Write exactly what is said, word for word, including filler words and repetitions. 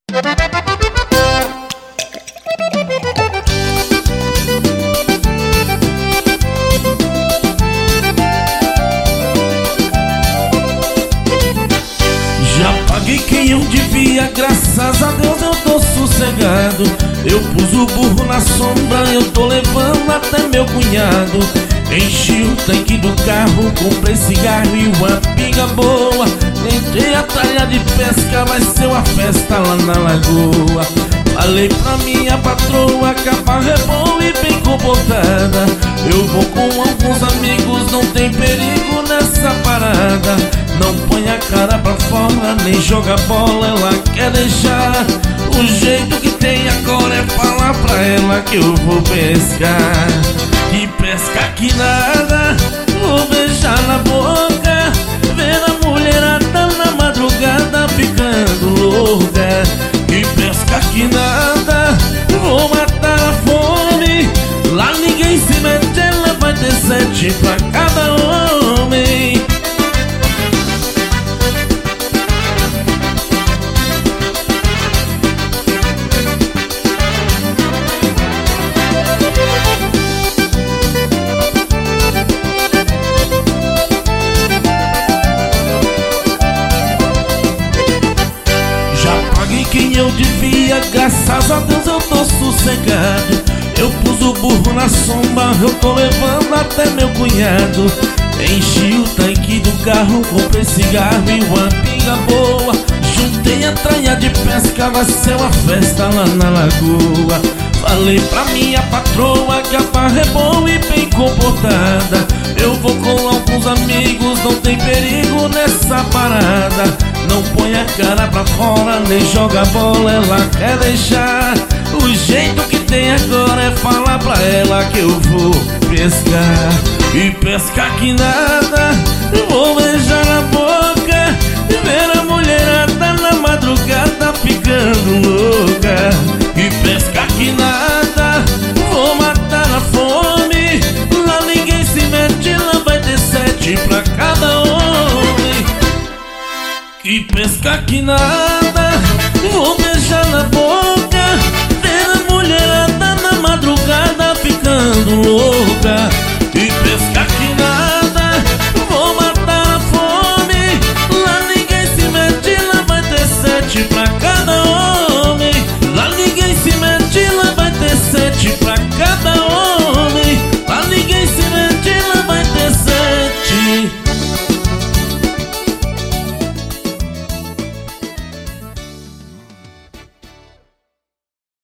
Já paguei quem eu devia, graças a Deus eu tô sossegado. Eu pus o burro na sombra, eu tô levando até meu cunhado. Enchi o tanque do carro, comprei cigarro e uma pinga boa. Entrei a talha de pesca, vai ser uma festa lá na lagoa. Falei pra minha patroa que a barra é boa e bem comportada. Eu vou com alguns amigos, não tem perigo nessa parada. Não põe a cara pra fora, nem joga bola, ela quer deixar. O jeito que tem agora é falar pra ela que eu vou pescar. Que pesca que nada, vou beijar na boca, ver a mulherada na madrugada ficando louca. Que pesca que nada, vou matar a fome, lá ninguém se mete, ela vai ter sete pra cada homem. Quem eu devia, graças a Deus eu tô sossegado. Eu pus o burro na sombra, eu tô levando até meu cunhado. Enchi o tanque do carro, comprei cigarro e uma pinga boa. Juntei a traia de pesca, vai ser uma festa lá na lagoa. Falei pra minha patroa que a barra é boa e bem comportada. Eu vou com alguns amigos, não tem perigo nessa parada. Não põe a cara pra fora, nem joga bola, ela quer deixar. O jeito que tem agora é falar pra ela que eu vou pescar. E pescar que nada, vou beijar na boca, ver a mulherada na madrugada ficando louca. E pescar que nada, vou matar a fome, lá ninguém se mete, lá vai ter sete pra cada homem. Que pesca que nada.